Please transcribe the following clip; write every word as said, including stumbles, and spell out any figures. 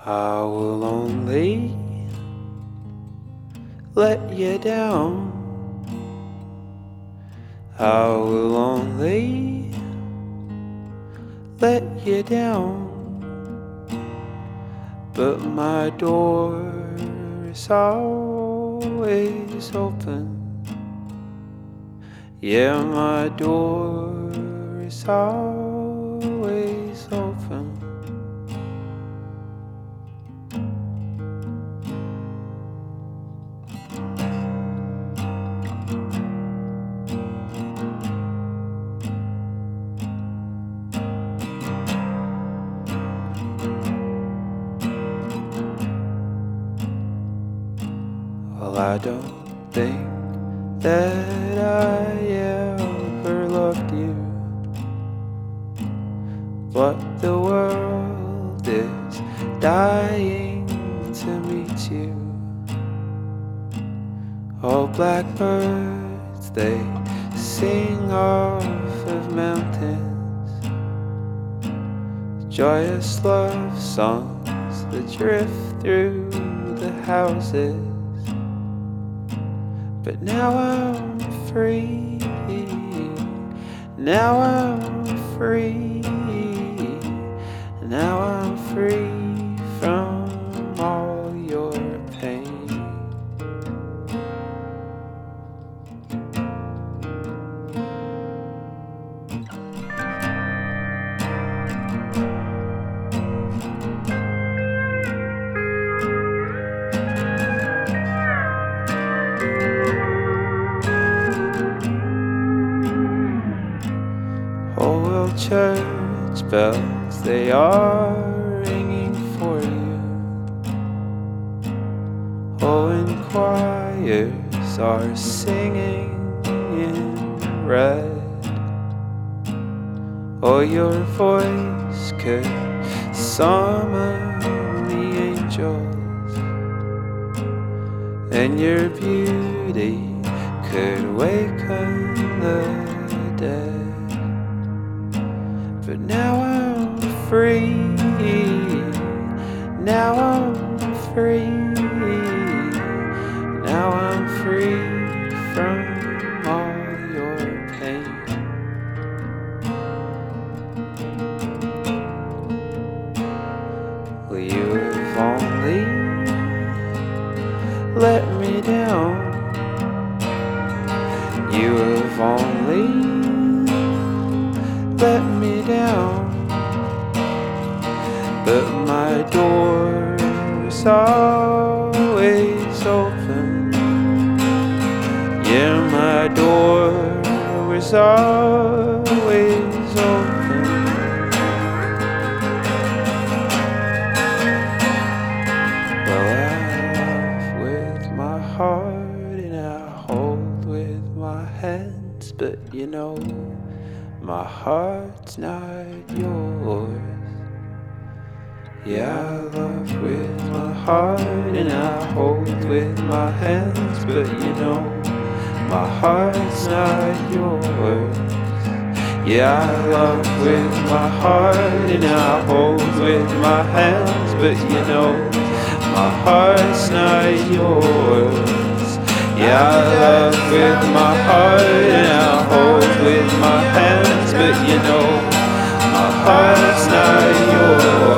I will only let you down. I will only let you down. But my door is always open. Yeah, my door is always open. Well, I don't think that I ever loved you, but the world is dying to meet you. Oh, blackbirds, they sing off of mountains, joyous love songs that drift through the houses. But now I'm free, now I'm free, now I'm free from all your pain. Oh, well, church bells, they are ringing for you. Oh, and choirs are singing in red. Oh, your voice could summon the angels, and your beauty could waken the dead. But now I'm free, now I'm free, now I'm free from all your pain. Well, you have only let me down. You have only let me down, but my door is always open. Yeah, my door is always open. Well, I love with my heart and I hold with my hands, but you know, my heart's not yours. Yeah, I love with my heart and I hold with my hands, but you know, my heart's not yours. Yeah, I love with my heart and I hold with my hands, but you know, my heart's not yours. Yeah, I love with my heart and I hold with my hands, but you know, my heart's not yours.